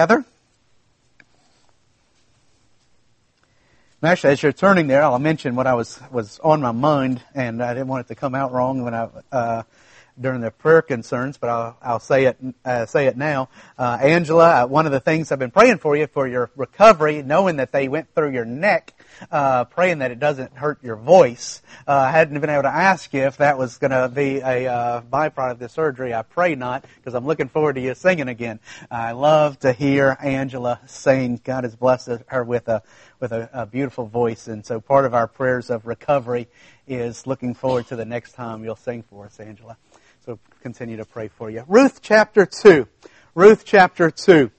Heather? Actually, as you're turning there, I'll mention what was on my mind, and I didn't want it to come out wrong when during the prayer concerns, but I'll say it now. Angela, one of the things I've been praying for you for your recovery, knowing that they went through your neck, praying that it doesn't hurt your voice. I hadn't been able to ask you if that was going to be a byproduct of the surgery. I pray not, because I'm looking forward to you singing again. I love to hear Angela sing. God has blessed her with a beautiful voice, and so part of our prayers of recovery is looking forward to the next time you'll sing for us, Angela. So continue to pray for you. Ruth chapter 2. Ruth chapter 2.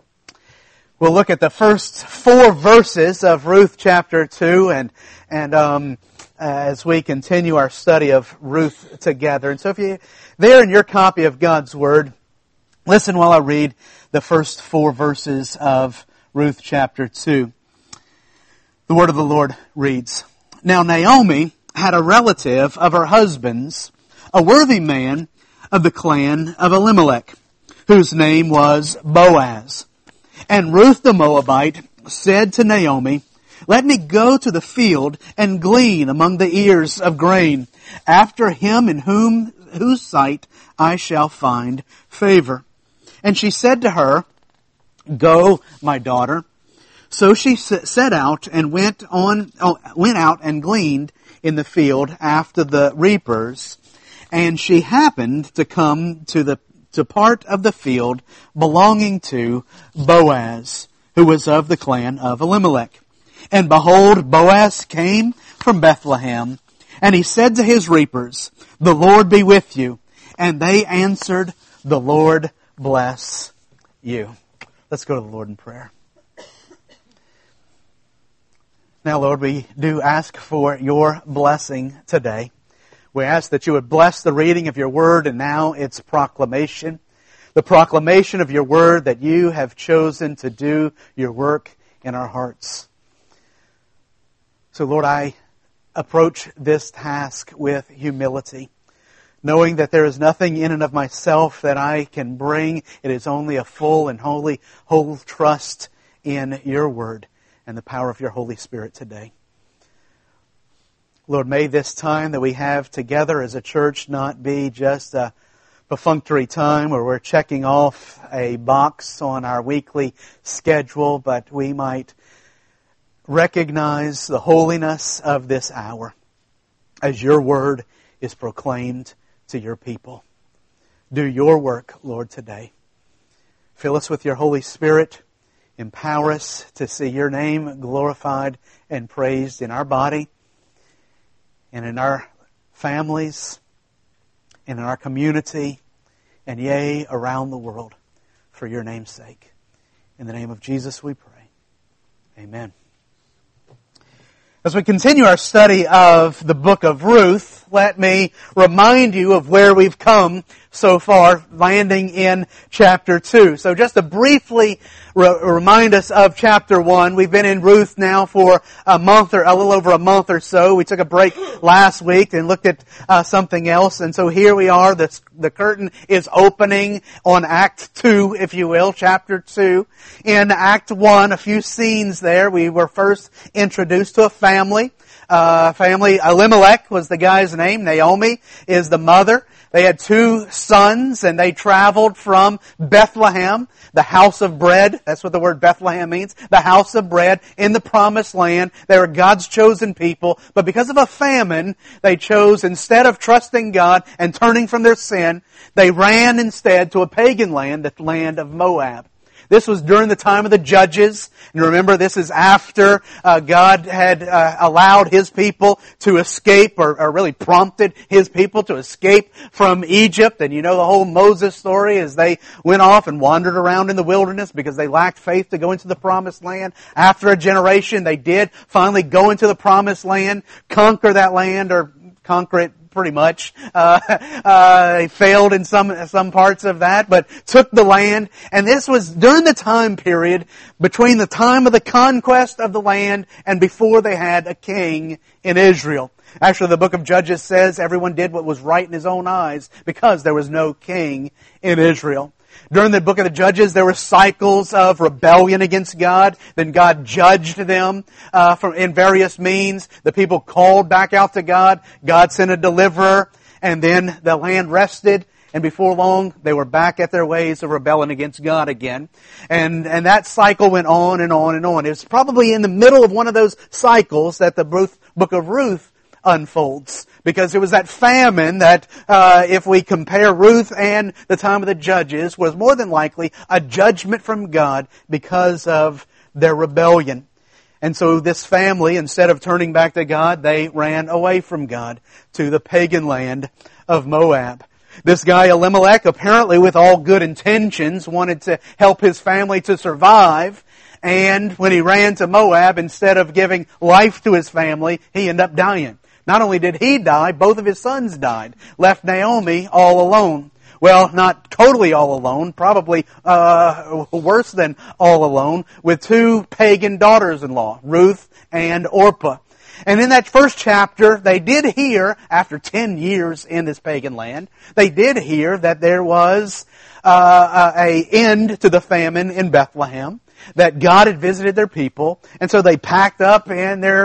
We'll look at the first 4 verses of Ruth chapter 2 and as we continue our study of Ruth together. And so if you there in your copy of God's Word, listen while I read the first 4 verses of Ruth chapter 2. The word of the Lord reads, Now Naomi had a relative of her husband's, a worthy man of the clan of Elimelech, whose name was Boaz. And Ruth the Moabite said to Naomi, Let me go to the field and glean among the ears of grain, after him in whose sight I shall find favor. And she said to her, Go, my daughter. So she set out and went out and gleaned in the field after the reapers. And she happened to come to part of the field belonging to Boaz, who was of the clan of Elimelech. And behold, Boaz came from Bethlehem, and he said to his reapers, The Lord be with you. And they answered, The Lord bless you. Let's go to the Lord in prayer. Now, Lord, we do ask for your blessing today. We ask that you would bless the reading of your word and now its proclamation. The proclamation of your word that you have chosen to do your work in our hearts. So, Lord, I approach this task with humility, knowing that there is nothing in and of myself that I can bring. It is only a full and whole trust in your word and the power of your Holy Spirit today. Lord, may this time that we have together as a church not be just a perfunctory time where we're checking off a box on our weekly schedule, but we might recognize the holiness of this hour as your word is proclaimed to your people. Do your work, Lord, today. Fill us with your Holy Spirit. Empower us to see your name glorified and praised in our body and in our families and in our community and yea, around the world for your name's sake. In the name of Jesus we pray. Amen. As we continue our study of the book of Ruth, let me remind you of where we've come so far, landing in chapter 2. So just to briefly remind us of chapter 1, we've been in Ruth now for a little over a month or so. We took a break last week and looked at something else, and so here we are. The curtain is opening on Act 2, if you will, chapter 2. In Act 1, a few scenes there, we were first introduced to a family. Elimelech was the guy's name. Naomi is the mother. They had 2 sons, and they traveled from Bethlehem, the house of bread. That's what the word Bethlehem means. The house of bread in the promised land. They were God's chosen people. But because of a famine, they chose, instead of trusting God and turning from their sin, they ran instead to a pagan land, the land of Moab. This was during the time of the Judges. And remember, this is after God had allowed His people to escape, or really prompted His people to escape from Egypt. And you know the whole Moses story as they went off and wandered around in the wilderness because they lacked faith to go into the promised land. After a generation, they did finally go into the promised land, conquer that land, or conquer it pretty much. They failed in some parts of that, but took the land. And this was during the time period between the time of the conquest of the land and before they had a king in Israel. Actually, the book of Judges says everyone did what was right in his own eyes because there was no king in Israel. During the book of the Judges, there were cycles of rebellion against God. Then God judged them in various means. The people called back out to God. God sent a deliverer. And then the land rested. And before long, they were back at their ways of rebelling against God again. And that cycle went on and on and on. It was probably in the middle of one of those cycles that the book of Ruth unfolds. Because it was that famine that, if we compare Ruth and the time of the Judges, was more than likely a judgment from God because of their rebellion. And so this family, instead of turning back to God, they ran away from God to the pagan land of Moab. This guy Elimelech, apparently with all good intentions, wanted to help his family to survive. And when he ran to Moab, instead of giving life to his family, he ended up dying. Not only did he die, both of his sons died, left Naomi all alone. Well, not totally all alone, probably worse than all alone, with two pagan daughters-in-law, Ruth and Orpah. And in that first chapter, they did hear, after 10 years in this pagan land, they did hear that there was an end to the famine in Bethlehem, that God had visited their people, and so they packed up their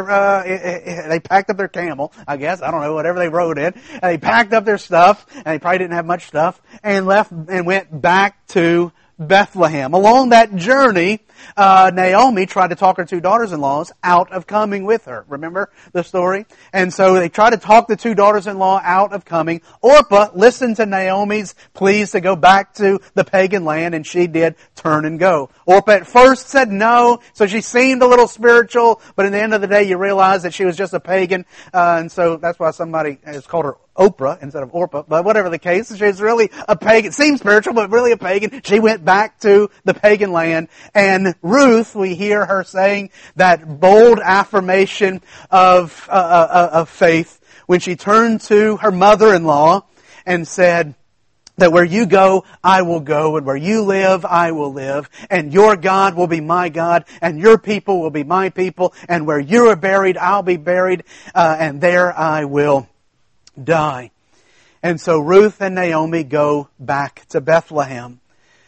camel, I guess, I don't know, whatever they rode in, and they packed up their stuff, and they probably didn't have much stuff, and left and went back to Bethlehem. Along that journey, Naomi tried to talk her two daughters-in-laws out of coming with her. Remember the story? And so they tried to talk the two daughters-in-law out of coming. Orpah listened to Naomi's pleas to go back to the pagan land, and she did turn and go. Orpah at first said no, so she seemed a little spiritual, but in the end of the day you realize that she was just a pagan, and so that's why somebody has called her Oprah instead of Orpah. But whatever the case, she's really a pagan. Seems spiritual, but really a pagan. She went back to the pagan land. And Ruth, we hear her saying that bold affirmation of faith when she turned to her mother-in-law and said that where you go, I will go, and where you live, I will live, and your God will be my God, and your people will be my people, and where you are buried, I'll be buried, and there I will die. And so Ruth and Naomi go back to Bethlehem.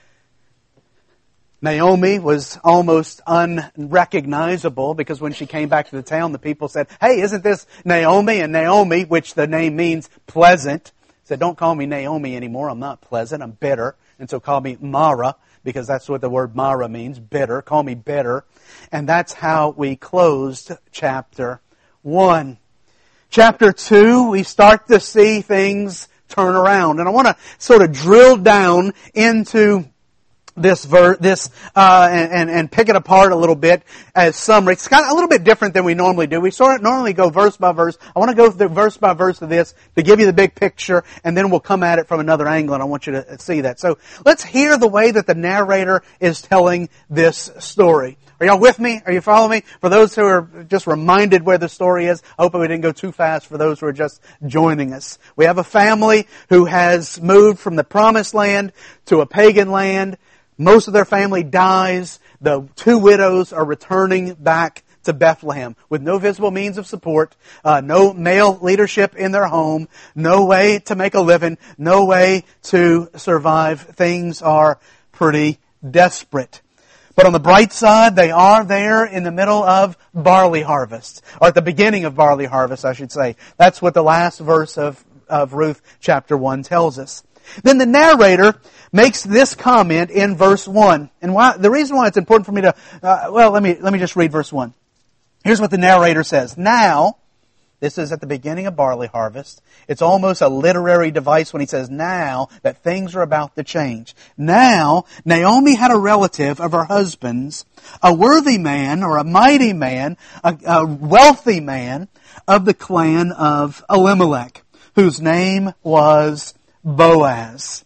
Naomi was almost unrecognizable because when she came back to the town, the people said, "Hey, isn't this Naomi?" And Naomi, which the name means pleasant, said, "Don't call me Naomi anymore. I'm not pleasant. I'm bitter. And so call me Mara," because that's what the word Mara means, bitter. Call me bitter. And that's how we closed chapter 1. Chapter 2, we start to see things turn around. And I want to sort of drill down into this verse, and pick it apart a little bit as summary. It's kind of a little bit different than we normally do. We normally go verse by verse. I want to go verse by verse of this to give you the big picture, and then we'll come at it from another angle, and I want you to see that. So let's hear the way that the narrator is telling this story. Are y'all with me? Are you following me? For those who are just reminded where the story is, I hope we didn't go too fast for those who are just joining us. We have a family who has moved from the promised land to a pagan land. Most of their family dies. The two widows are returning back to Bethlehem with no visible means of support, no male leadership in their home, no way to make a living, no way to survive. Things are pretty desperate. But on the bright side, they are there in the middle of barley harvest, or at the beginning of barley harvest, I should say. That's what the last verse of Ruth chapter 1 tells us. Then the narrator makes this comment in verse 1. And the reason why it's important for me to, let me just read verse 1. Here's what the narrator says. Now, this is at the beginning of barley harvest. It's almost a literary device when he says now that things are about to change. Now, Naomi had a relative of her husband's, a worthy man or a mighty man, a wealthy man of the clan of Elimelech, whose name was Boaz.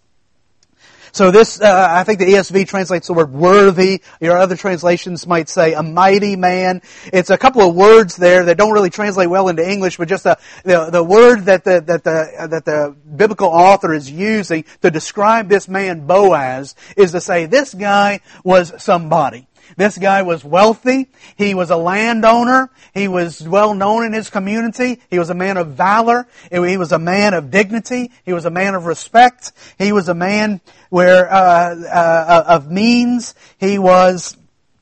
So this, I think the ESV translates the word worthy. Your other translations might say a mighty man. It's a couple of words there that don't really translate well into English, but just the word that the biblical author is using to describe this man Boaz is to say this guy was somebody. This guy was wealthy. He was a landowner. He was well known in his community. He was a man of valor. He was a man of dignity. He was a man of respect. He was a man of means. He was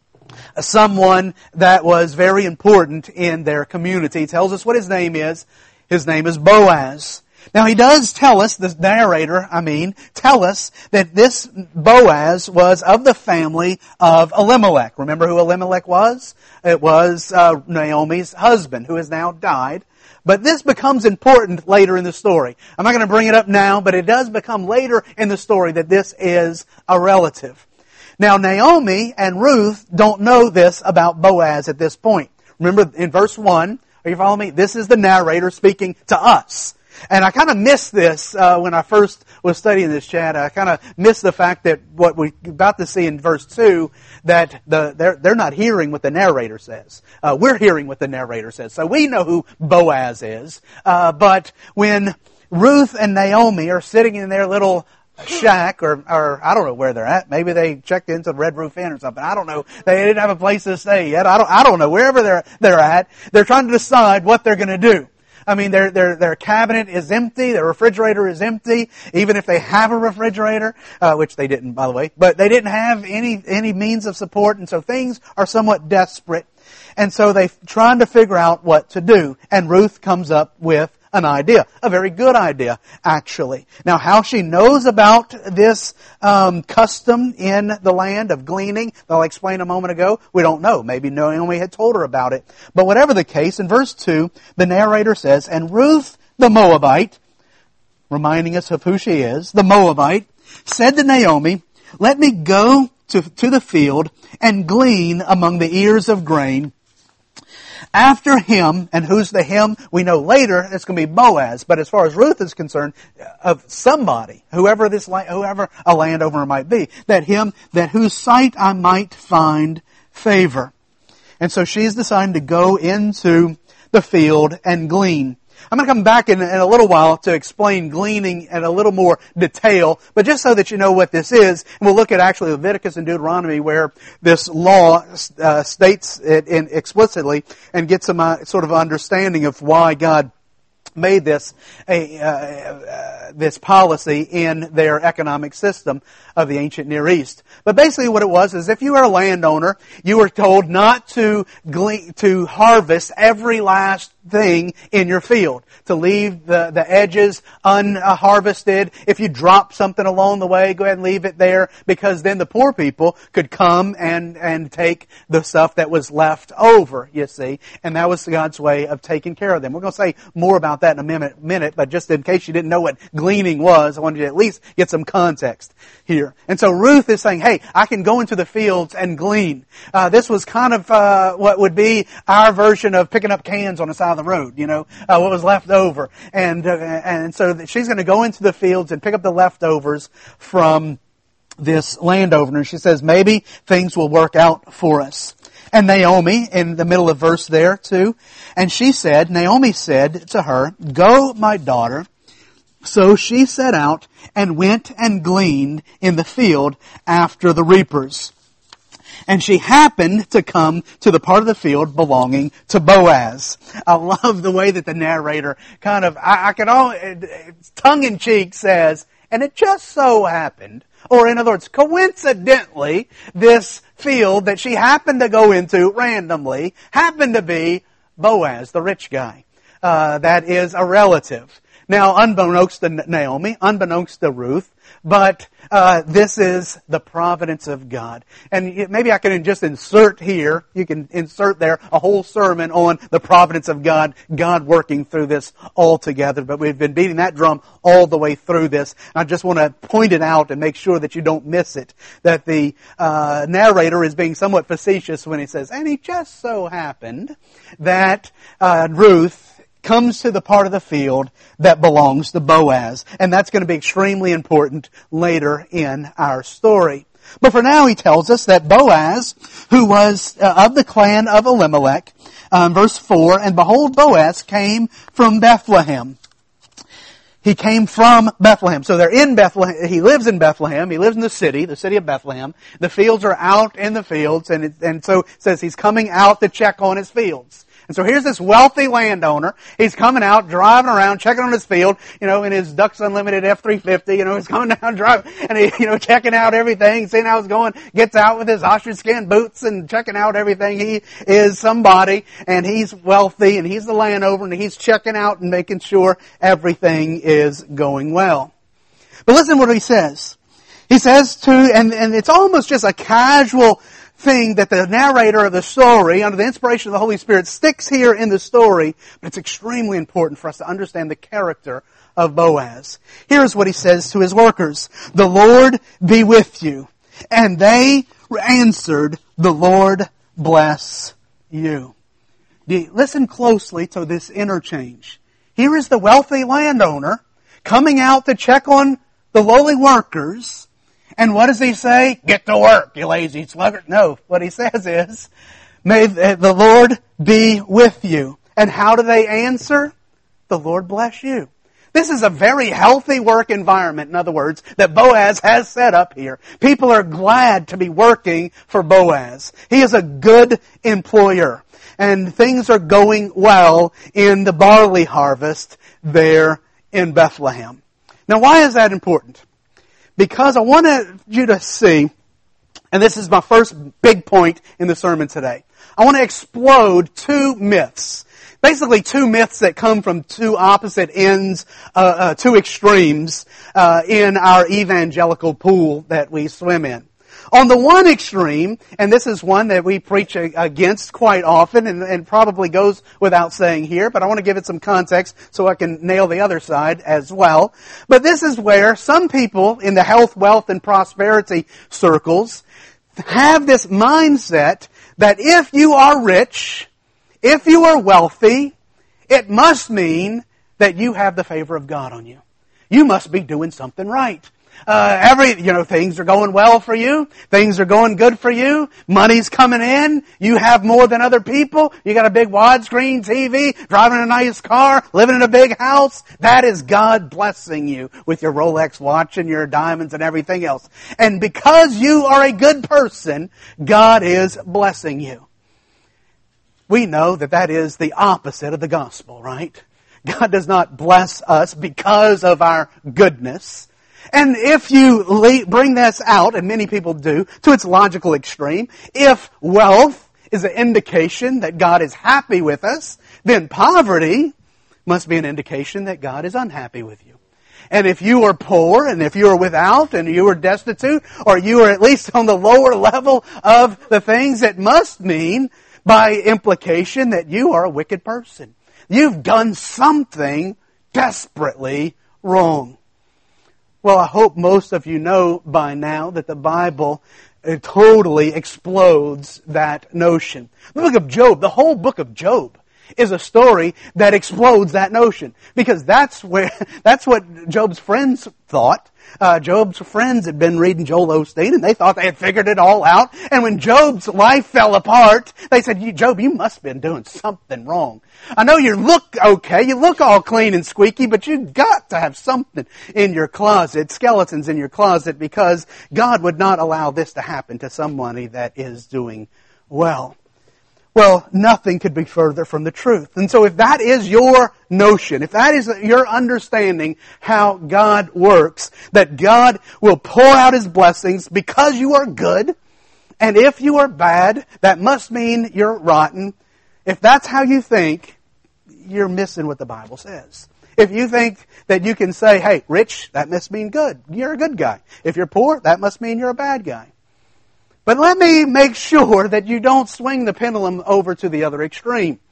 someone that was very important in their community. He tells us what his name is. His name is Boaz. Now he does tell us, the narrator, tell us that this Boaz was of the family of Elimelech. Remember who Elimelech was? It was Naomi's husband, who has now died. But this becomes important later in the story. I'm not going to bring it up now, but it does become later in the story that this is a relative. Now Naomi and Ruth don't know this about Boaz at this point. Remember in verse 1, are you following me? This is the narrator speaking to us. And I kind of missed this when I first was studying this, Chad. I kind of missed the fact that what we're about to see in verse 2, that they're not hearing what the narrator says. We're hearing what the narrator says. So we know who Boaz is. But when Ruth and Naomi are sitting in their little shack, or I don't know where they're at. Maybe they checked into the Red Roof Inn or something. I don't know. They didn't have a place to stay yet. I don't know. Wherever they're at, they're trying to decide what they're going to do. Their cabinet is empty, their refrigerator is empty, even if they have a refrigerator, which they didn't, by the way, but they didn't have any means of support, and so things are somewhat desperate. And so they're trying to figure out what to do. And Ruth comes up with an idea. A very good idea, actually. Now, how she knows about this custom in the land of gleaning, that I explained a moment ago, we don't know. Maybe Naomi had told her about it. But whatever the case, in verse 2, the narrator says, "And Ruth the Moabite," reminding us of who she is, the Moabite, said to Naomi, "Let me go to the field and glean among the ears of grain after him," and who's the him? We know later it's going to be Boaz. But as far as Ruth is concerned, of somebody, whoever a landowner might be, that whose sight I might find favor. And so she's deciding to go into the field and glean. I'm going to come back in a little while to explain gleaning in a little more detail, but just so that you know what this is, and we'll look at actually Leviticus and Deuteronomy where this law states it explicitly and get some sort of understanding of why God made this this policy in their economic system of the ancient Near East. But basically what it was is if you were a landowner, you were told not to harvest every last thing in your field, to leave the edges unharvested. If you drop something along the way, go ahead and leave it there, because then the poor people could come and take the stuff that was left over, you see. And that was God's way of taking care of them. We're going to say more about that in a minute, but just in case you didn't know what gleaning was, I wanted you to at least get some context here. And so Ruth is saying, hey, I can go into the fields and glean. This was kind of what would be our version of picking up cans on the side of the road, what was left over. And so she's going to go into the fields and pick up the leftovers from this landowner. She says, maybe things will work out for us. And Naomi, in the middle of verse there too, and Naomi said to her, "Go, my daughter." So she set out and went and gleaned in the field after the reapers. And she happened to come to the part of the field belonging to Boaz. I love the way that the narrator kind of, tongue-in-cheek says, and it just so happened, or in other words, coincidentally, this field that she happened to go into randomly happened to be Boaz, the rich guy. That is a relative. Now, unbeknownst to Naomi, unbeknownst to Ruth, but this is the providence of God. And maybe I can just insert here, you can insert there a whole sermon on the providence of God, God working through this all together. But we've been beating that drum all the way through this. I just want to point it out and make sure that you don't miss it. That the narrator is being somewhat facetious when he says, and it just so happened that Ruth comes to the part of the field that belongs to Boaz. And that's going to be extremely important later in our story. But for now, he tells us that Boaz, who was of the clan of Elimelech, verse 4, and behold, Boaz came from Bethlehem. He came from Bethlehem. So they're in Bethlehem. He lives in Bethlehem. He lives in the city of Bethlehem. The fields are out in the fields, and so it says he's coming out to check on his fields. And so here's this wealthy landowner. He's coming out, driving around, checking on his field, in his Ducks Unlimited F-350, he's coming down, driving, and he, checking out everything, seeing how it's going, gets out with his ostrich skin boots and checking out everything. He is somebody, and he's wealthy, and he's the landowner, and he's checking out and making sure everything is going well. But listen what he says. He says and it's almost just a casual thing that the narrator of the story, under the inspiration of the Holy Spirit, sticks here in the story, but it's extremely important for us to understand the character of Boaz. Here's what he says to his workers. "The Lord be with you." And they answered, "The Lord bless you." Listen closely to this interchange. Here is the wealthy landowner coming out to check on the lowly workers. And what does he say? "Get to work, you lazy sluggard." No, what he says is, "May the Lord be with you." And how do they answer? "The Lord bless you." This is a very healthy work environment, in other words, that Boaz has set up here. People are glad to be working for Boaz. He is a good employer. And things are going well in the barley harvest there in Bethlehem. Now, why is that important? Because I wanted you to see, and this is my first big point in the sermon today, I want to explode two myths. Basically two myths that come from two opposite ends, two extremes in our evangelical pool that we swim in. On the one extreme, and this is one that we preach against quite often and probably goes without saying here, but I want to give it some context so I can nail the other side as well. But this is where some people in the health, wealth, and prosperity circles have this mindset that if you are rich, if you are wealthy, it must mean that you have the favor of God on you. You must be doing something right. Things are going well for you. Things are going good for you. Money's coming in. You have more than other people. You got a big widescreen TV, driving a nice car, living in a big house. That is God blessing you with your Rolex watch and your diamonds and everything else. And because you are a good person, God is blessing you. We know that that is the opposite of the gospel, right? God does not bless us because of our goodness. And if you bring this out, and many people do, to its logical extreme, if wealth is an indication that God is happy with us, then poverty must be an indication that God is unhappy with you. And if you are poor, and if you are without, and you are destitute, or you are at least on the lower level of the things, it must mean, by implication, that you are a wicked person. You've done something desperately wrong. Well, I hope most of you know by now that the Bible totally explodes that notion. The book of Job, the whole book of Job, is a story that explodes that notion. Because that's what Job's friends thought. Job's friends had been reading Joel Osteen, and they thought they had figured it all out. And when Job's life fell apart, they said, "Job, you must have been doing something wrong. I know you look okay, you look all clean and squeaky, but you've got to have something in your closet, skeletons in your closet, because God would not allow this to happen to somebody that is doing well." Well, nothing could be further from the truth. And so if that is your notion, if that is your understanding how God works, that God will pour out His blessings because you are good, and if you are bad, that must mean you're rotten. If that's how you think, you're missing what the Bible says. If you think that you can say, "Hey, rich, that must mean good. You're a good guy. If you're poor, that must mean you're a bad guy." But let me make sure that you don't swing the pendulum over to the other extreme.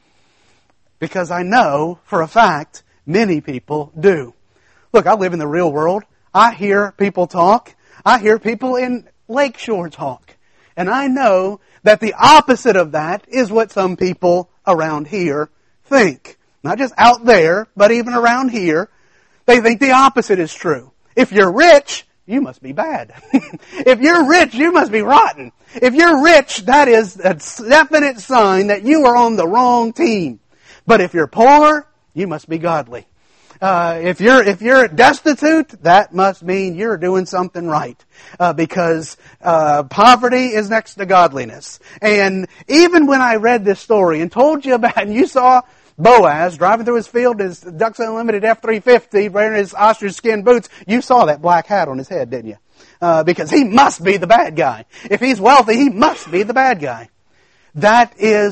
Because I know, for a fact, many people do. Look, I live in the real world. I hear people talk. I hear people in Lakeshore talk. And I know that the opposite of that is what some people around here think. Not just out there, but even around here. They think the opposite is true. If you're rich, you must be bad. If you're rich, you must be rotten. If you're rich, that is a definite sign that you are on the wrong team. But if you're poor, you must be godly. If you're destitute, that must mean you're doing something right, because poverty is next to godliness. And even when I read this story and told you about, and you saw Boaz driving through his field, his Ducks Unlimited F-350, wearing his ostrich skin boots, you saw that black hat on his head, didn't you? Because he must be the bad guy. If he's wealthy, he must be the bad guy. That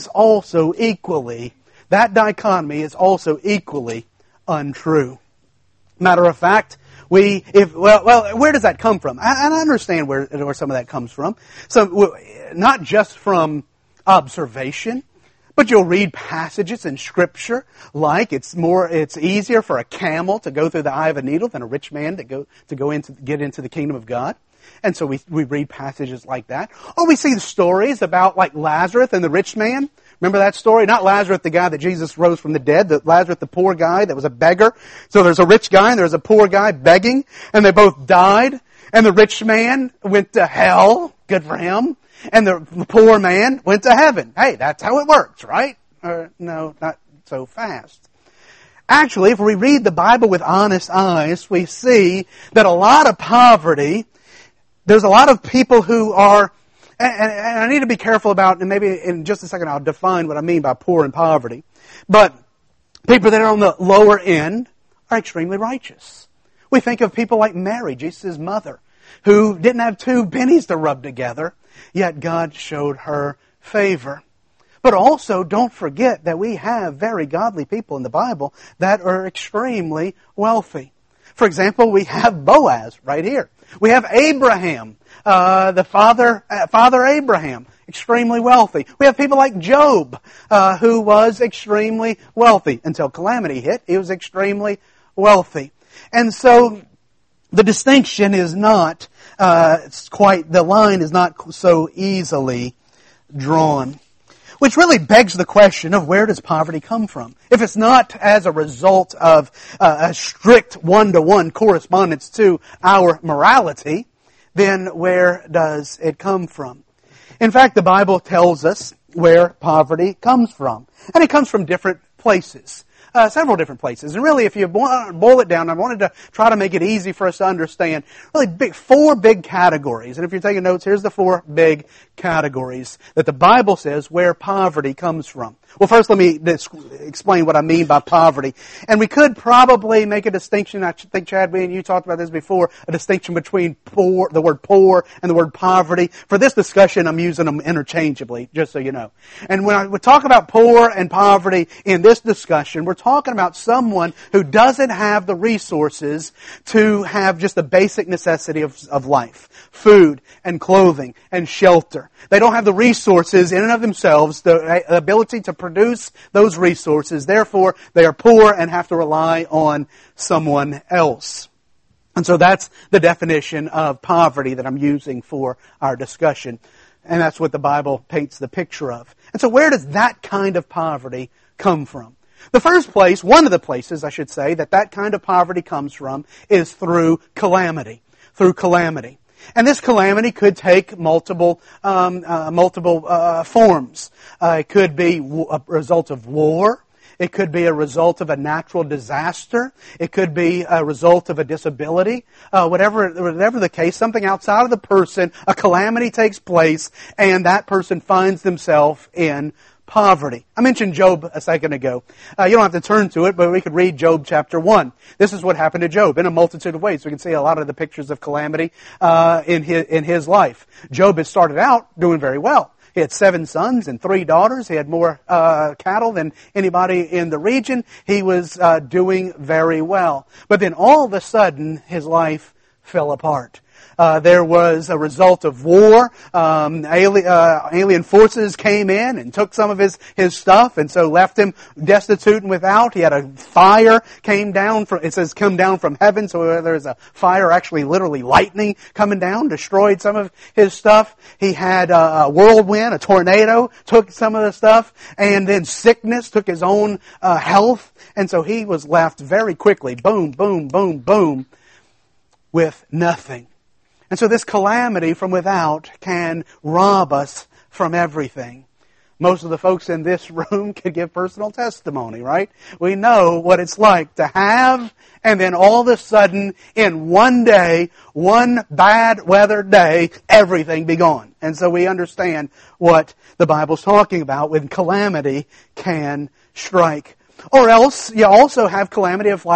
dichotomy is also equally untrue. Matter of fact, where does that come from? I understand where some of that comes from. So, not just from observation, but you'll read passages in Scripture like it's easier for a camel to go through the eye of a needle than a rich man to get into the kingdom of God. And so we read passages like that. Or we see the stories about like Lazarus and the rich man. Remember that story? Not Lazarus, the guy that Jesus rose from the dead, but Lazarus, the poor guy that was a beggar. So there's a rich guy and there's a poor guy begging, and they both died. And the rich man went to hell. Good for him. And the poor man went to heaven. Hey, that's how it works, right? No, not so fast. Actually, if we read the Bible with honest eyes, we see that a lot of poverty, there's a lot of people who are, and I need to be careful about, and maybe in just a second I'll define what I mean by poor and poverty, but people that are on the lower end are extremely righteous. We think of people like Mary, Jesus' mother, who didn't have 2 pennies to rub together, yet God showed her favor. But also, don't forget that we have very godly people in the Bible that are extremely wealthy. For example, we have Boaz right here. We have Abraham, the father Abraham, extremely wealthy. We have people like Job, who was extremely wealthy. Until calamity hit, he was extremely wealthy. And so, the distinction is not the line is not so easily drawn. Which really begs the question of where does poverty come from? If it's not as a result of a strict one-to-one correspondence to our morality, then where does it come from? In fact, the Bible tells us where poverty comes from. And it comes from different places. Several different places. And really, if you boil it down, I wanted to try to make it easy for us to understand really 4 big categories. And if you're taking notes, here's the 4 big categories that the Bible says where poverty comes from. Well, first let me explain what I mean by poverty. And we could probably make a distinction, I think Chad, and you talked about this before, a distinction between the word poor and the word poverty. For this discussion, I'm using them interchangeably, just so you know. And when we talk about poor and poverty in this discussion, we're talking about someone who doesn't have the resources to have just the basic necessity of life. Food and clothing and shelter. They don't have the resources in and of themselves, the ability to produce those resources. Therefore, they are poor and have to rely on someone else. And so that's the definition of poverty that I'm using for our discussion. And that's what the Bible paints the picture of. And so where does that kind of poverty come from? The first place, one of the places, I should say, that kind of poverty comes from is through calamity. Through calamity. And this calamity could take multiple forms. It could be a result of war. It could be a result of a natural disaster. It could be a result of a disability. Whatever the case, something outside of the person, a calamity takes place, and that person finds themselves in poverty. I mentioned Job a second ago. You don't have to turn to it, but we could read Job chapter 1. This is what happened to Job in a multitude of ways. We can see a lot of the pictures of calamity in his life. Job had started out doing very well. He had 7 sons and 3 daughters. He had more cattle than anybody in the region. He was doing very well. But then all of a sudden, his life fell apart. There was a result of war. Alien forces came in and took some of his stuff, and so left him destitute and without. He had a fire come down from heaven. So there's a fire, actually literally lightning coming down, destroyed some of his stuff. He had a whirlwind, a tornado, took some of the stuff, and then sickness took his own health. And so he was left very quickly, boom, boom, boom, boom, with nothing. And so this calamity from without can rob us from everything. Most of the folks in this room could give personal testimony, right? We know what it's like to have, and then all of a sudden, in one day, one bad weather day, everything be gone. And so we understand what the Bible's talking about when calamity can strike. Or else, you also have calamity of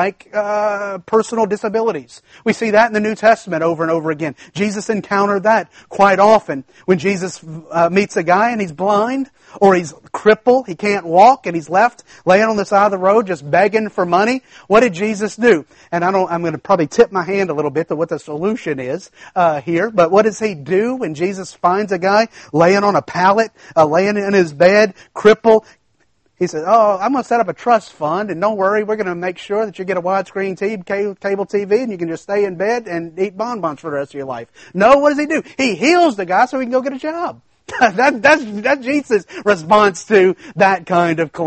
personal disabilities. We see that in the New Testament over and over again. Jesus encountered that quite often. When Jesus meets a guy and he's blind, or he's crippled, he can't walk, and he's left laying on the side of the road just begging for money, what did Jesus do? And I'm going to probably tip my hand a little bit to what the solution is here, but what does he do when Jesus finds a guy laying on a pallet, laying in his bed, crippled? He said, I'm going to set up a trust fund, and don't worry, we're going to make sure that you get a widescreen cable TV, and you can just stay in bed and eat bonbons for the rest of your life. No, what does he do? He heals the guy so he can go get a job. That's Jesus' response to that kind of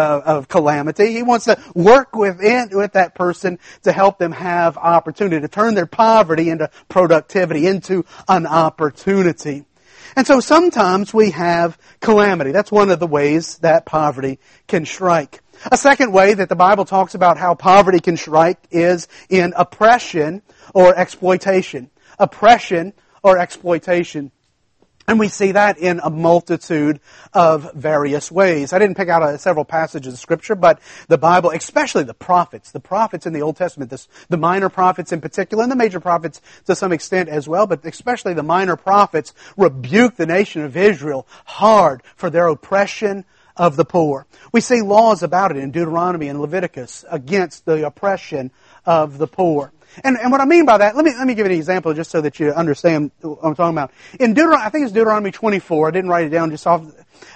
calamity. He wants to work with that person to help them have opportunity, to turn their poverty into productivity, into an opportunity. And so sometimes we have calamity. That's one of the ways that poverty can strike. A second way that the Bible talks about how poverty can strike is in oppression or exploitation. Oppression or exploitation. And we see that in a multitude of various ways. I didn't pick out several passages of Scripture, but the Bible, especially the prophets in the Old Testament, the minor prophets in particular, and the major prophets to some extent as well, but especially the minor prophets, rebuke the nation of Israel hard for their oppression of the poor. We see laws about it in Deuteronomy and Leviticus against the oppression of the poor. And what I mean by that, let me give you an example just so that you understand what I'm talking about. In Deuteronomy, I think it's Deuteronomy 24. I didn't write it down just off.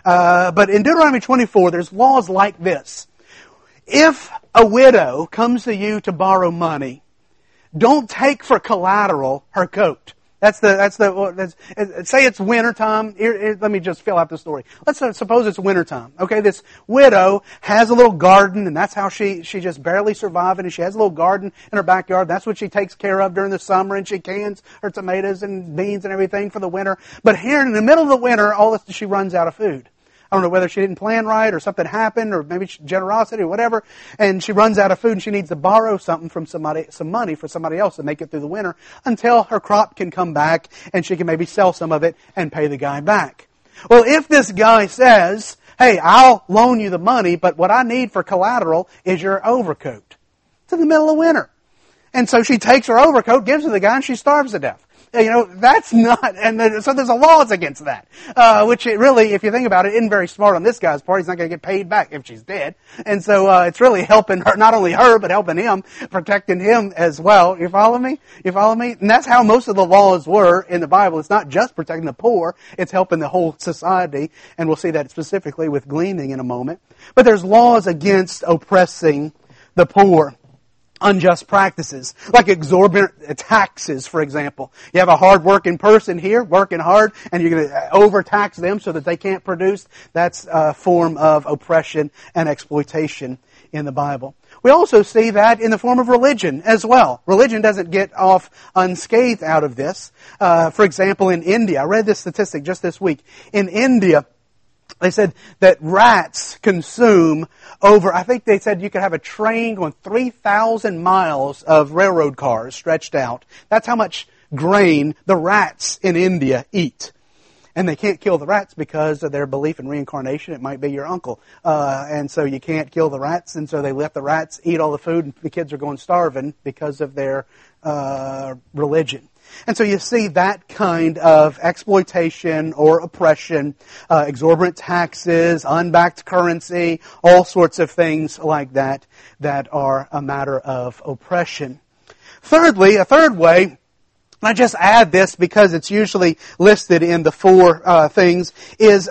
But in Deuteronomy 24, there's laws like this. If a widow comes to you to borrow money, don't take for collateral her coat. Say it's wintertime. Let me just fill out the story. Let's suppose it's wintertime. Okay, this widow has a little garden, and that's how she just barely surviving, and she has a little garden in her backyard. That's what she takes care of during the summer, and she cans her tomatoes and beans and everything for the winter. But here in the middle of the winter, she runs out of food. I don't know whether she didn't plan right or something happened or maybe generosity or whatever, and she runs out of food and she needs to borrow something from somebody, some money for somebody else to make it through the winter until her crop can come back and she can maybe sell some of it and pay the guy back. Well, if this guy says, hey, I'll loan you the money, but what I need for collateral is your overcoat. It's in the middle of winter. And so she takes her overcoat, gives it to the guy, and she starves to death. That's not, so there's a laws against that. Which it really, if you think about it, isn't very smart on this guy's part. He's not going to get paid back if she's dead. And so, it's really helping her, not only her, but helping him, protecting him as well. You follow me? And that's how most of the laws were in the Bible. It's not just protecting the poor, it's helping the whole society. And we'll see that specifically with gleaning in a moment. But there's laws against oppressing the poor. Unjust practices, like exorbitant taxes, for example. You have a hard-working person here, working hard, and you're going to overtax them so that they can't produce. That's a form of oppression and exploitation in the Bible. We also see that in the form of religion as well. Religion doesn't get off unscathed out of this. For example, in India, I read this statistic just this week. In India, they said that rats consume I think they said you could have a train going 3,000 miles of railroad cars stretched out. That's how much grain the rats in India eat. And they can't kill the rats because of their belief in reincarnation. It might be your uncle. And so you can't kill the rats, and so they let the rats eat all the food, and the kids are going starving because of their religion. And so you see that kind of exploitation or oppression, exorbitant taxes, unbacked currency, all sorts of things like that are a matter of oppression. Thirdly, a third way, and I just add this because it's usually listed in the four things, is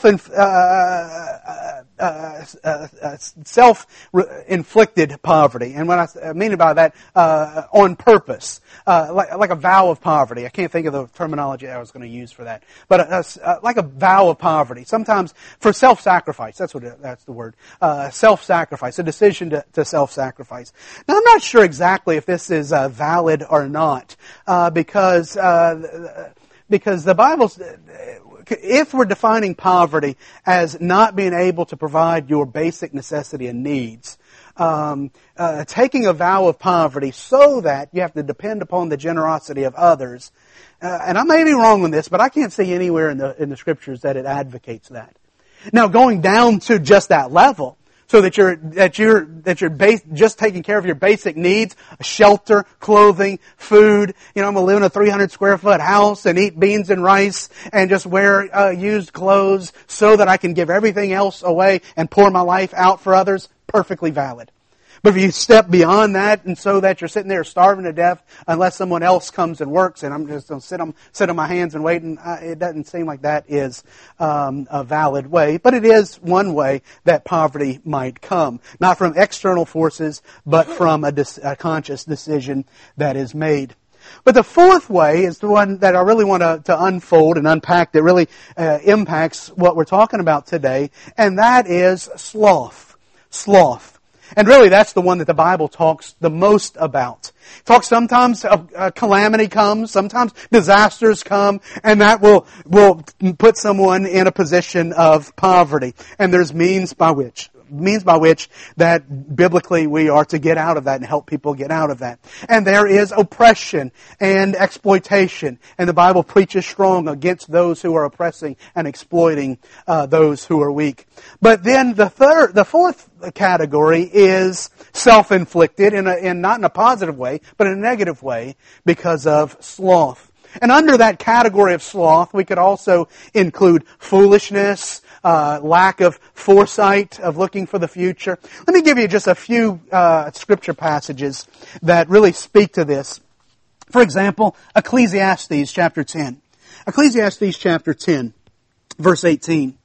self-inflicted poverty. And what I mean by that, on purpose. Like a vow of poverty. I can't think of the terminology I was going to use for that. But like a vow of poverty. Sometimes for self-sacrifice. That's the word. Self-sacrifice. A decision to self-sacrifice. Now I'm not sure exactly if this is valid or not. Because the Bible if we're defining poverty as not being able to provide your basic necessity and needs, taking a vow of poverty so that you have to depend upon the generosity of others, and I may be wrong on this, but I can't see anywhere in the Scriptures that it advocates that. Now, going down to just that level, so that you're just taking care of your basic needs, shelter, clothing, food. I'm going to live in a 300 square foot house and eat beans and rice and just wear used clothes so that I can give everything else away and pour my life out for others. Perfectly valid. But if you step beyond that and so that you're sitting there starving to death unless someone else comes and works and I'm just going to sit on my hands and wait, and it doesn't seem like that is a valid way. But it is one way that poverty might come. Not from external forces, but from a conscious decision that is made. But the fourth way is the one that I really want to unfold and unpack that really impacts what we're talking about today, and that is sloth. Sloth. And really, that's the one that the Bible talks the most about. It talks sometimes calamity comes, sometimes disasters come, and that will put someone in a position of poverty. And there's means by which that biblically we are to get out of that and help people get out of that. And there is oppression and exploitation. And the Bible preaches strong against those who are oppressing and exploiting those who are weak. But then the fourth category is self-inflicted in not in a positive way, but in a negative way because of sloth. And under that category of sloth, we could also include foolishness, lack of foresight, of looking for the future. Let me give you just a few scripture passages that really speak to this. For example, Ecclesiastes chapter 10. Ecclesiastes chapter 10, verse 18.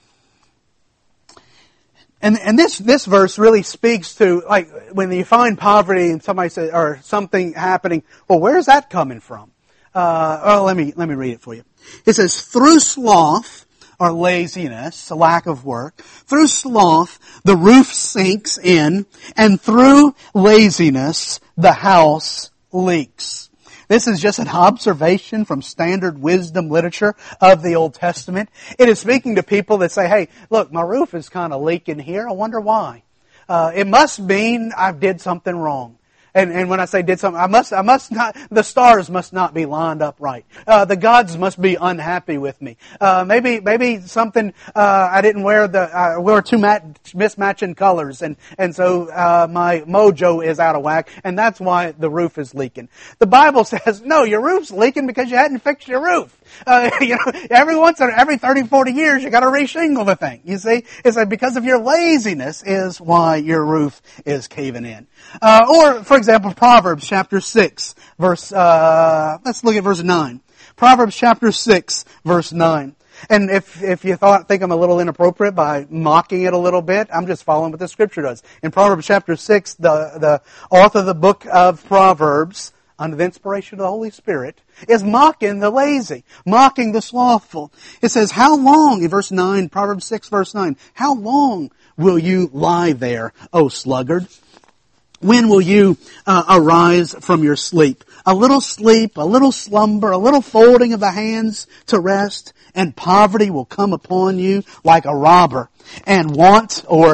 And this verse really speaks to, like, when you find poverty and somebody says, or something happening, well, where's that coming from? Let me read it for you. It says, through sloth, or laziness, a lack of work, through sloth, the roof sinks in, and through laziness, the house leaks. This is just an observation from standard wisdom literature of the Old Testament. It is speaking to people that say, hey, look, my roof is kind of leaking here. I wonder why. It must mean I did something wrong. And when I say did something, I must not, the stars must not be lined up right. The gods must be unhappy with me. Maybe something, I didn't wear wear two mismatching colors and so, my mojo is out of whack and that's why the roof is leaking. The Bible says, no, your roof's leaking because you hadn't fixed your roof. Every 30, 40 years you gotta reshingle the thing. You see? It's like because of your laziness is why your roof is caving in. Or, for example, Proverbs chapter 6, verse, let's look at verse 9. Proverbs chapter 6, verse 9. And if you think I'm a little inappropriate by mocking it a little bit, I'm just following what the Scripture does. In Proverbs chapter 6, the author of the book of Proverbs, under the inspiration of the Holy Spirit, is mocking the lazy, mocking the slothful. It says, how long, in verse 9, Proverbs 6, verse 9, how long will you lie there, O sluggard? When will you arise from your sleep? A little slumber, a little folding of the hands to rest, and poverty will come upon you like a robber, and want or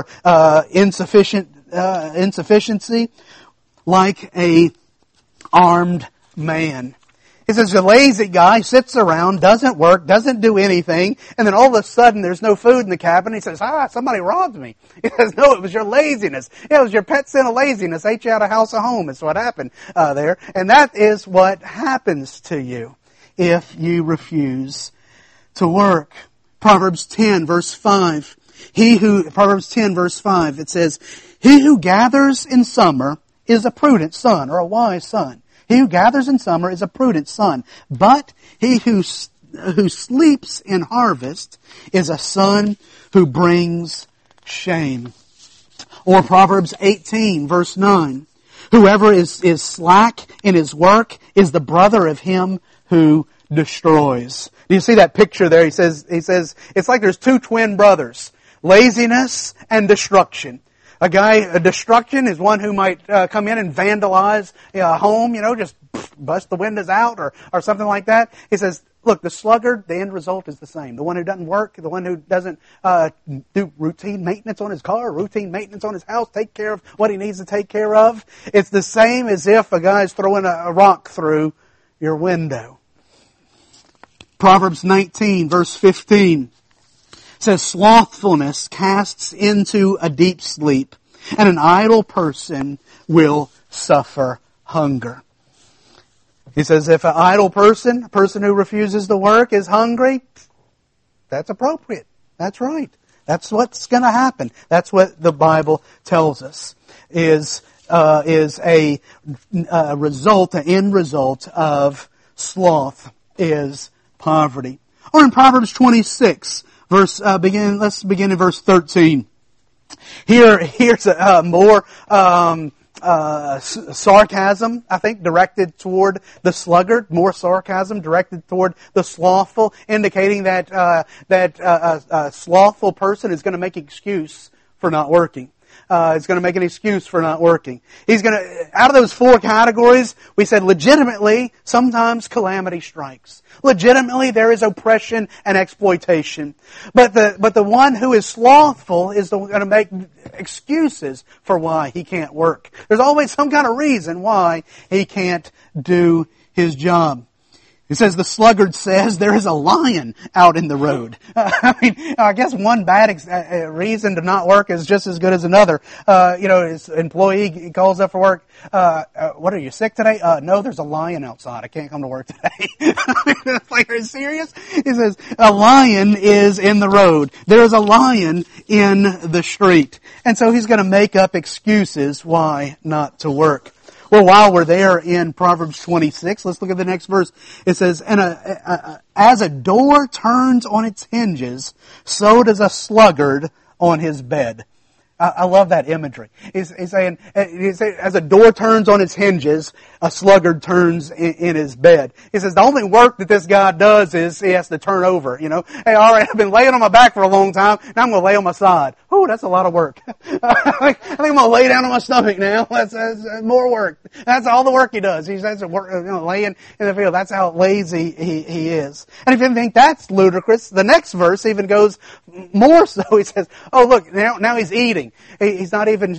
insufficiency like a armed man. It says the lazy guy sits around, doesn't work, doesn't do anything, and then all of a sudden there's no food in the cabin. He says, somebody robbed me. He says, no, it was your laziness. It was your pet sin of laziness. Ate you out of house of home. It's what happened there. And that is what happens to you if you refuse to work. Proverbs 10 verse 5. Proverbs 10 verse 5, it says, he who gathers in summer is a prudent son, or a wise son. He who gathers in summer is a prudent son. But he who sleeps in harvest is a son who brings shame. Or Proverbs 18, verse 9. Whoever is slack in his work is the brother of him who destroys. Do you see that picture there? He says, it's like there's two twin brothers. Laziness and destruction. A destruction is one who might come in and vandalize a home, just bust the windows out or something like that. He says, Look, the sluggard, the end result is the same. The one who doesn't work, the one who doesn't do routine maintenance on his car, routine maintenance on his house, take care of what he needs to take care of. It's the same as if a guy's throwing a rock through your window. Proverbs 19, verse 15 says, slothfulness casts into a deep sleep, and an idle person will suffer hunger. He says if an idle person, a person who refuses to work, is hungry, that's appropriate. That's right. That's what's going to happen. That's what the Bible tells us is a result, an end result of sloth is poverty. Or in Proverbs 26, let's begin in verse 13. Here's more sarcasm, I think, directed toward the sluggard, more sarcasm directed toward the slothful, indicating that a slothful person is going to make excuse for not working. Is going to make an excuse for not working. He's going to, out of those four categories, we said legitimately, sometimes calamity strikes. Legitimately, there is oppression and exploitation. But the one who is slothful is going to make excuses for why he can't work. There's always some kind of reason why he can't do his job. It says, the sluggard says, there is a lion out in the road. I guess one bad reason to not work is just as good as another. His employee calls up for work. What, are you sick today? No, there's a lion outside. I can't come to work today. It's like, are you serious? He says, a lion is in the road. There is a lion in the street. And so he's going to make up excuses why not to work. Well, while we're there in Proverbs 26, let's look at the next verse. It says, as a door turns on its hinges, so does a sluggard on his bed. I love that imagery. He's saying, as a door turns on its hinges, a sluggard turns in his bed. He says, the only work that this guy does is he has to turn over, Hey, all right, I've been laying on my back for a long time, now I'm going to lay on my side. Ooh, that's a lot of work. I think I'm going to lay down on my stomach now. That's more work. That's all the work he does. He's laying in the field. That's how lazy he is. And if you think that's ludicrous, the next verse even goes more so. He says, oh, look, now he's eating. He's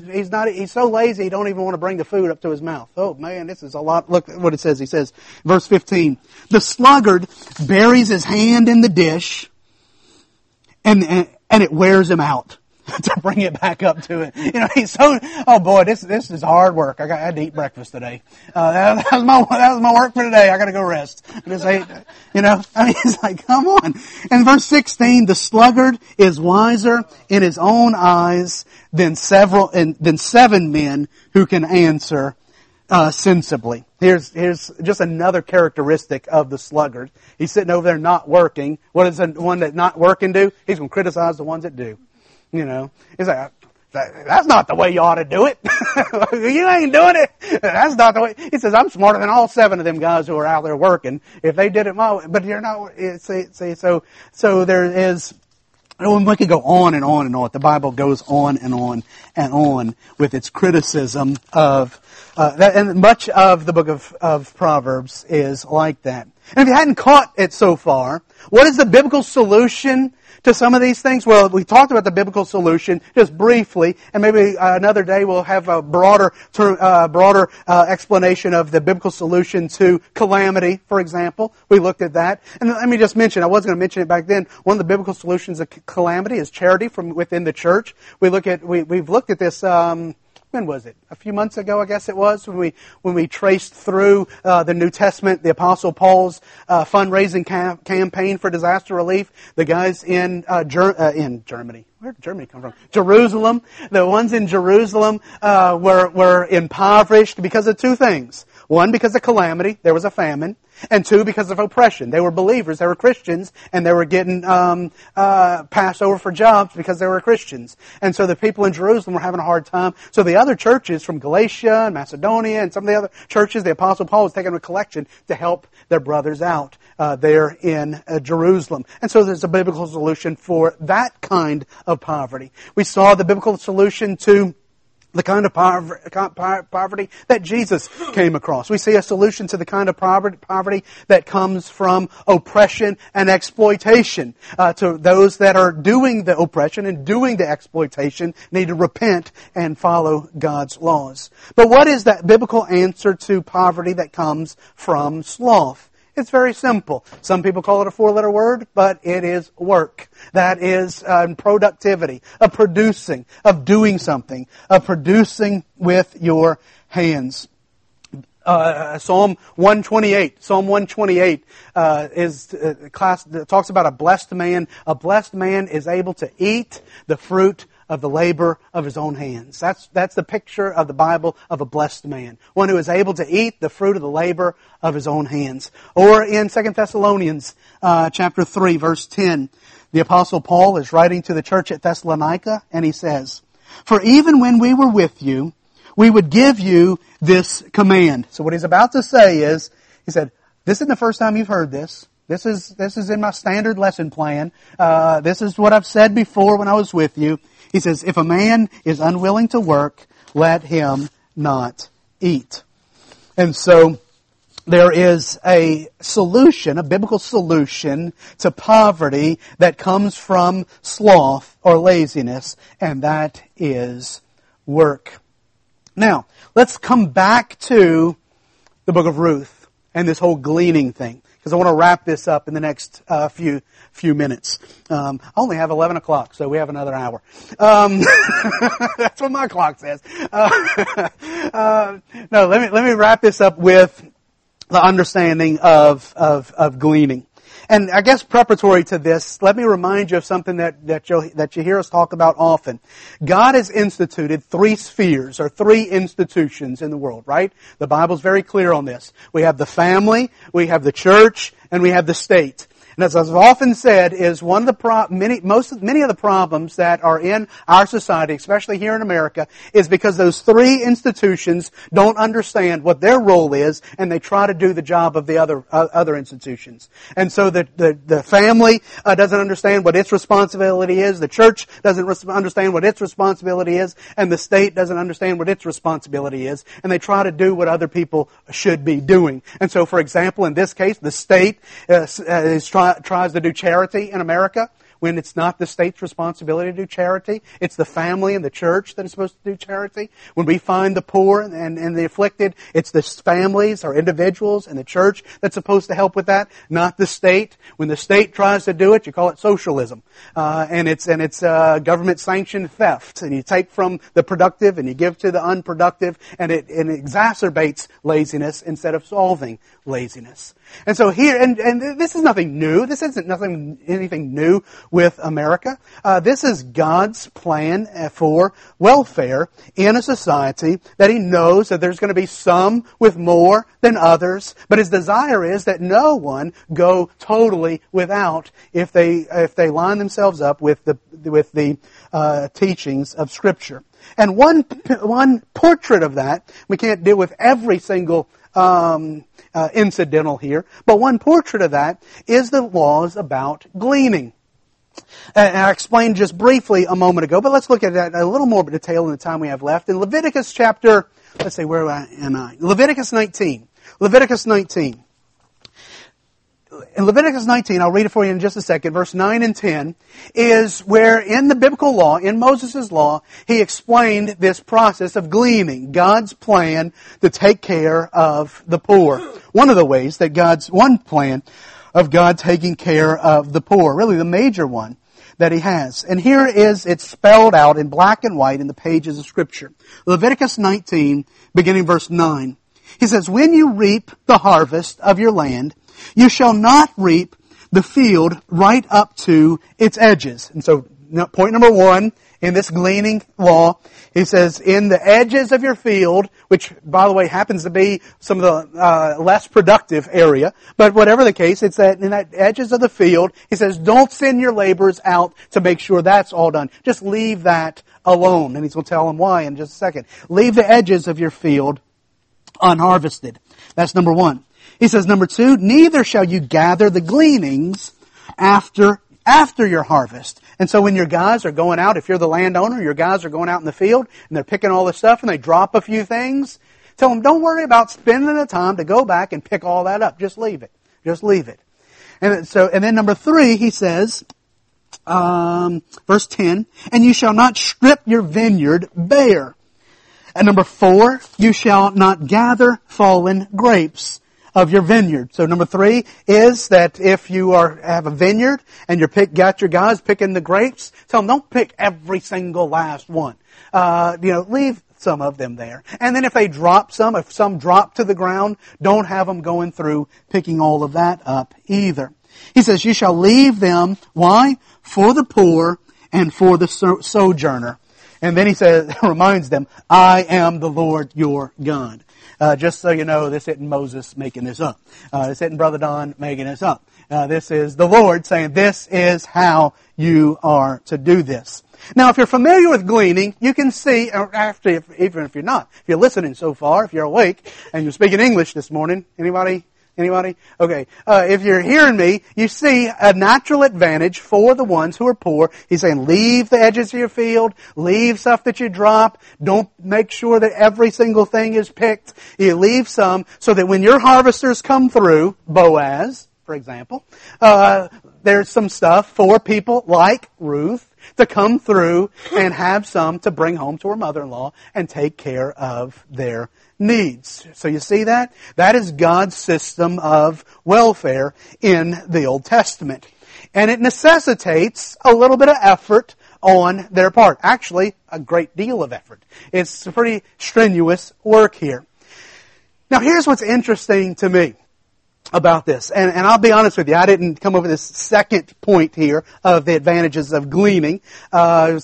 so lazy he don't even want to bring the food up to his mouth. Oh man, this is a lot. Look what it says. He says, verse 15, the sluggard buries his hand in the dish and it wears him out to bring it back up to it. He's so, oh boy, this is hard work. I had to eat breakfast today. That was my work for today. I got to go rest. I just ate, it's like, come on. And verse 16, the sluggard is wiser in his own eyes than 7 men who can answer sensibly. Here's just another characteristic of the sluggard. He's sitting over there not working. What does the one that not working do? He's going to criticize the ones that do. He's like, that's not the way you ought to do it. You ain't doing it. That's not the way. He says, I'm smarter than all 7 of them guys who are out there working. If they did it my way, but you're not. So there is. We could go on and on and on. The Bible goes on and on and on with its criticism of that, and much of the book of Proverbs is like that. And if you hadn't caught it so far, what is the biblical solution to some of these things? Well, we talked about the biblical solution just briefly, and maybe another day we'll have a broader explanation of the biblical solution to calamity, for example. We looked at that. And let me just mention, I wasn't going to mention it back then, one of the biblical solutions of calamity is charity from within the church. We've looked at this, when was it? A few months ago, I guess it was, when we traced through the New Testament, the Apostle Paul's fundraising campaign for disaster relief. The guys in Germany. Where did Germany come from? Jerusalem. The ones in Jerusalem were impoverished because of 2 things. One, because of calamity. There was a famine. And 2, because of oppression. They were believers, they were Christians, and they were getting passed over for jobs because they were Christians. And so the people in Jerusalem were having a hard time. So the other churches from Galatia and Macedonia and some of the other churches, the Apostle Paul was taking a collection to help their brothers out there in Jerusalem. And so there's a biblical solution for that kind of poverty. We saw the biblical solution to the kind of poverty that Jesus came across. We see a solution to the kind of poverty that comes from oppression and exploitation. To those that are doing the oppression and doing the exploitation need to repent and follow God's laws. But what is that biblical answer to poverty that comes from sloth? It's very simple. Some people call it a 4-letter word, but it is work. That is productivity, of producing, of doing something, of producing with your hands. Psalm 128. Psalm 128 talks about a blessed man. A blessed man is able to eat the fruit of the labor of his own hands. That's the picture of the Bible of a blessed man. One who is able to eat the fruit of the labor of his own hands. Or in 2 Thessalonians chapter 3, verse 10, the Apostle Paul is writing to the church at Thessalonica, and he says, "For even when we were with you, we would give you this command." So what he's about to say is, he said, this isn't the first time you've heard this. This is in my standard lesson plan. This is what I've said before when I was with you. He says, if a man is unwilling to work, let him not eat. And so there is a solution, a biblical solution to poverty that comes from sloth or laziness, and that is work. Now, let's come back to the book of Ruth and this whole gleaning thing, because I want to wrap this up in the next few minutes. I only have 11 o'clock, so we have another hour. That's what my clock says. No, let me wrap this up with the understanding of gleaning. And I guess preparatory to this, let me remind you of something that you hear us talk about often. God has instituted 3 spheres or 3 institutions in the world, right? The Bible's very clear on this. We have the family, we have the church, and we have the state. And as I've often said, is one of the many of the problems that are in our society, especially here in America, is because those 3 institutions don't understand what their role is, and they try to do the job of the other institutions. And so the family doesn't understand what its responsibility is, the church doesn't understand what its responsibility is, and the state doesn't understand what its responsibility is, and they try to do what other people should be doing. And so, for example, in this case, the state tries to do charity in America when it's not the state's responsibility to do charity. It's the family and the church that is supposed to do charity. When we find the poor and the afflicted, it's the families or individuals and the church that's supposed to help with that, not the state. When the state tries to do it, you call it socialism. And it's government sanctioned theft. And you take from the productive and you give to the unproductive, and it exacerbates laziness instead of solving laziness. And so here, and this is nothing new. This isn't anything new with America. This is God's plan for welfare in a society that He knows that there's going to be some with more than others, but His desire is that no one go totally without if they line themselves up with the teachings of Scripture. And one portrait of that, we can't deal with every single incidental here, but one portrait of that is the laws about gleaning. And I explained just briefly a moment ago, but let's look at that in a little more detail in the time we have left. In Leviticus chapter, let's see, where am I? Leviticus 19. Leviticus 19. In Leviticus 19, I'll read it for you in just a second, verse 9 and 10, is where in the biblical law, in Moses' law, he explained this process of gleaning, God's plan to take care of the poor. One of the ways that one plan of God taking care of the poor, really the major one that He has. And here it's spelled out in black and white in the pages of Scripture. Leviticus 19, beginning verse 9. He says, "When you reap the harvest of your land, you shall not reap the field right up to its edges." And so, point number 1 in this gleaning law, he says, in the edges of your field, which, by the way, happens to be some of the less productive area, but whatever the case, it's that in the edges of the field, he says, don't send your laborers out to make sure that's all done. Just leave that alone. And he's going to tell them why in just a second. Leave the edges of your field unharvested. That's number 1. He says, number 2, neither shall you gather the gleanings after your harvest. And so when your guys are going out, if you're the landowner, your guys are going out in the field and they're picking all this stuff and they drop a few things, tell them, don't worry about spending the time to go back and pick all that up. Just leave it. Just leave it. And then number 3, he says, verse 10, and you shall not strip your vineyard bare. And number 4, you shall not gather fallen grapes of your vineyard. So number 3 is that if you have a vineyard and got your guys picking the grapes, tell them don't pick every single last one. Leave some of them there. And then if some drop to the ground, don't have them going through picking all of that up either. He says, you shall leave them, why? For the poor and for the sojourner. And then he says, reminds them, I am the Lord your God. Just so you know, this isn't Moses making this up. This isn't Brother Don making this up. This is the Lord saying, this is how you are to do this. Now, if you're familiar with gleaning, you can see, even if you're not, if you're listening so far, if you're awake, and you're speaking English this morning, anybody? Okay. If you're hearing me, you see a natural advantage for the ones who are poor. He's saying, leave the edges of your field, leave stuff that you drop, don't make sure that every single thing is picked. You leave some so that when your harvesters come through, Boaz, for example, there's some stuff for people like Ruth to come through and have some to bring home to her mother-in-law and take care of their needs. So you see that? That is God's system of welfare in the Old Testament. And it necessitates a little bit of effort on their part. Actually, a great deal of effort. It's pretty strenuous work here. Now here's what's interesting to me about this. And I'll be honest with you, I didn't come up with this second point here of the advantages of gleaning. But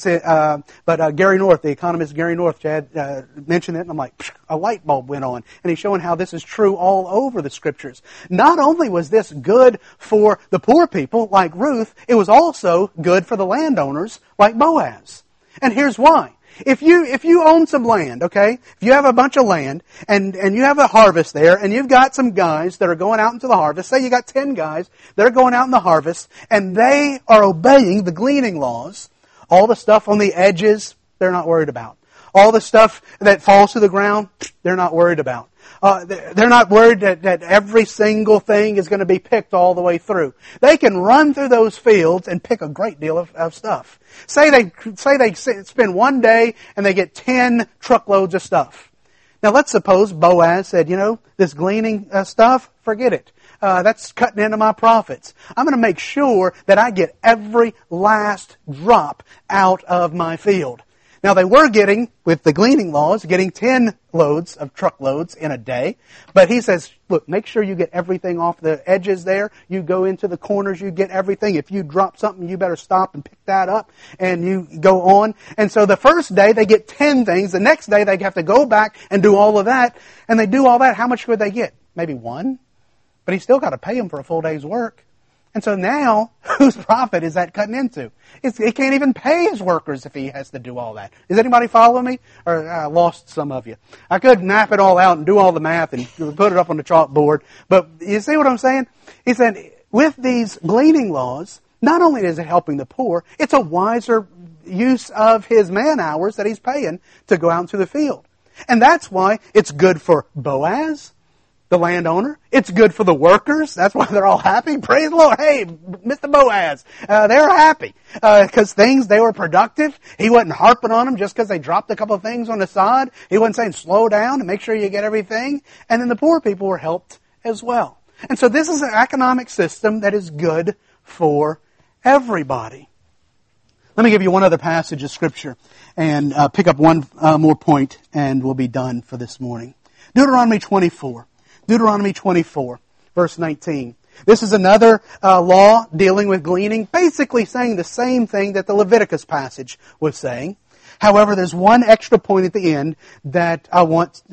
Gary North, the economist Gary North, Chad, mentioned it, and I'm like, a light bulb went on. And he's showing how this is true all over the Scriptures. Not only was this good for the poor people, like Ruth, it was also good for the landowners, like Boaz. And here's why. If you own some land, okay, if you have a bunch of land and you have a harvest there and you've got some guys that are going out into the harvest, say you got 10 guys that are going out in the harvest and they are obeying the gleaning laws, all the stuff on the edges, they're not worried about. All the stuff that falls to the ground, they're not worried about. They're not worried that every single thing is going to be picked all the way through. They can run through those fields and pick a great deal of stuff. Say they spend one day and they get 10 truckloads of stuff. Now let's suppose Boaz said, this gleaning stuff, forget it. That's cutting into my profits. I'm going to make sure that I get every last drop out of my field. Now they were getting, with the gleaning laws, getting 10 loads of truckloads in a day. But he says, look, make sure you get everything off the edges there. You go into the corners, you get everything. If you drop something, you better stop and pick that up. And you go on. And so the first day they get 10 things. The next day they have to go back and do all of that. And they do all that. How much would they get? Maybe 1. But he's still got to pay them for a full day's work. And so now, whose profit is that cutting into? He can't even pay his workers if he has to do all that. Is anybody following me? Or I lost some of you. I could map it all out and do all the math and put it up on the chalkboard. But you see what I'm saying? He said, with these gleaning laws, not only is it helping the poor, it's a wiser use of his man hours that he's paying to go out into the field. And that's why it's good for Boaz, the landowner. It's good for the workers. That's why they're all happy. Praise the Lord. Hey, Mr. Boaz. They're happy because they were productive. He wasn't harping on them just because they dropped a couple of things on the side. He wasn't saying slow down and make sure you get everything. And then the poor people were helped as well. And so this is an economic system that is good for everybody. Let me give you one other passage of Scripture and pick up one more point and we'll be done for this morning. Deuteronomy 24. Deuteronomy 24, verse 19. This is another law dealing with gleaning, basically saying the same thing that the Leviticus passage was saying. However, there's one extra point at the end that I want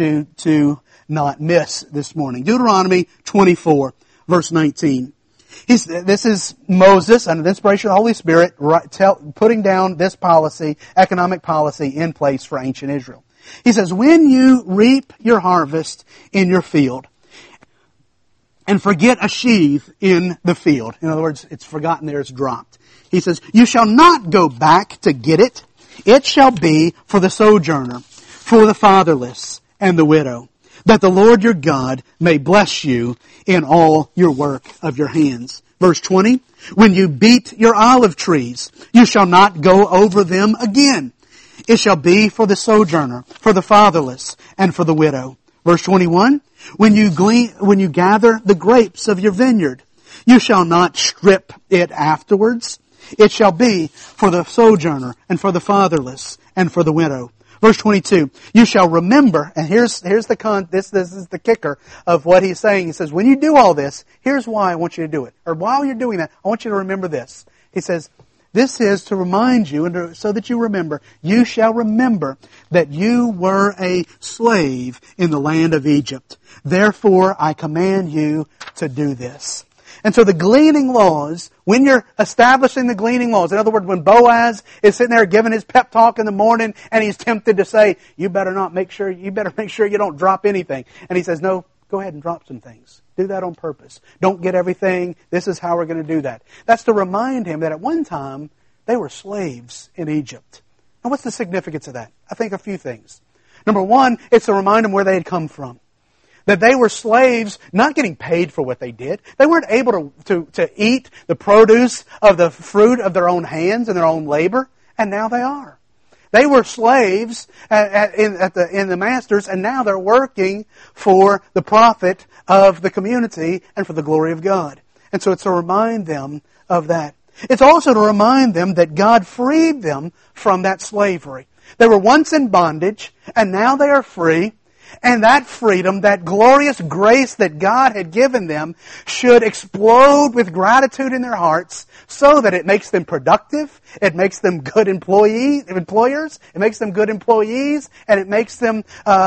to not miss this morning. Deuteronomy 24, verse 19. This is Moses, under the inspiration of the Holy Spirit, putting down this policy, economic policy, in place for ancient Israel. He says, when you reap your harvest in your field, and forget a sheaf in the field. In other words, it's forgotten there, it's dropped. He says, you shall not go back to get it. It shall be for the sojourner, for the fatherless and the widow, that the Lord your God may bless you in all your work of your hands. Verse 20, when you beat your olive trees, you shall not go over them again. It shall be for the sojourner, for the fatherless, and for the widow. Verse 21, when you gather the grapes of your vineyard, you shall not strip it afterwards. It shall be for the sojourner, and for the fatherless, and for the widow. Verse 22, you shall remember, and here's this is the kicker of what he's saying. He says, when you do all this, here's why I want you to do it. Or while you're doing that, I want you to remember this. He says, this is to remind you, and so that you remember, you shall remember that you were a slave in the land of Egypt. Therefore, I command you to do this. And so the gleaning laws, when you're establishing the gleaning laws, in other words, when Boaz is sitting there giving his pep talk in the morning and he's tempted to say, you better make sure you don't drop anything. And he says, no, go ahead and drop some things. Do that on purpose. Don't get everything. This is how we're going to do that. That's to remind him that at one time they were slaves in Egypt. Now what's the significance of that? I think a few things. Number one, it's to remind them where they had come from. That they were slaves, not getting paid for what they did. They weren't able to eat the produce of the fruit of their own hands and their own labor, and now they are. They were slaves in the masters, and now they're working for the profit of the community and for the glory of God. And so it's to remind them of that. It's also to remind them that God freed them from that slavery. They were once in bondage, and now they are free. And that freedom, that glorious grace that God had given them should explode with gratitude in their hearts so that it makes them productive, it makes them good employers, it makes them good employees, and it makes them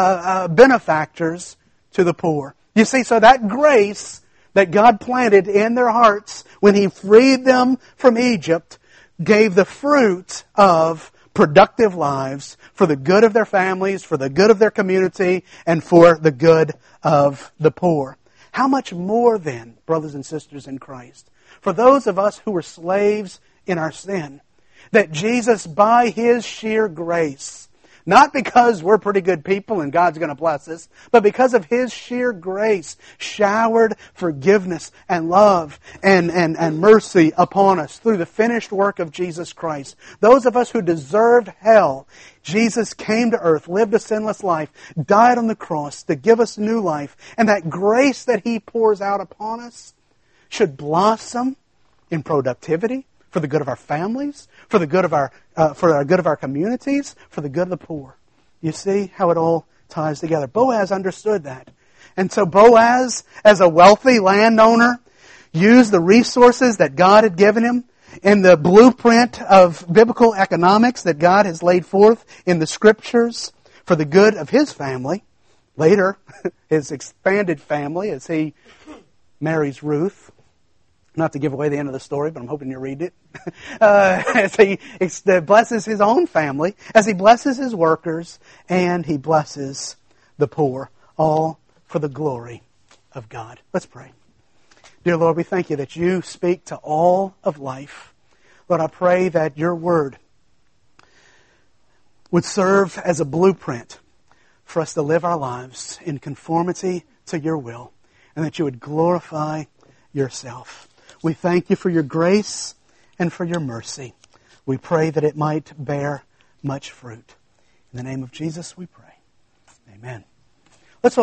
benefactors to the poor. You see, so that grace that God planted in their hearts when He freed them from Egypt gave the fruit of productive lives for the good of their families, for the good of their community, and for the good of the poor. How much more then, brothers and sisters in Christ, for those of us who were slaves in our sin, that Jesus, by His sheer grace, not because we're pretty good people and God's going to bless us, but because of His sheer grace, showered forgiveness and love and mercy upon us through the finished work of Jesus Christ. Those of us who deserved hell, Jesus came to earth, lived a sinless life, died on the cross to give us new life, and that grace that He pours out upon us should blossom in productivity, for the good of our families, for the good of our communities, for the good of the poor. You see how it all ties together. Boaz understood that. And so Boaz, as a wealthy landowner, used the resources that God had given him in the blueprint of biblical economics that God has laid forth in the Scriptures for the good of his family. Later, his expanded family as he marries Ruth. Not to give away the end of the story, but I'm hoping you read it. As he blesses his own family, as he blesses his workers, and he blesses the poor, all for the glory of God. Let's pray. Dear Lord, we thank You that You speak to all of life. Lord, I pray that Your Word would serve as a blueprint for us to live our lives in conformity to Your will, and that You would glorify Yourself. We thank You for Your grace and for Your mercy. We pray that it might bear much fruit. In the name of Jesus we pray. Amen.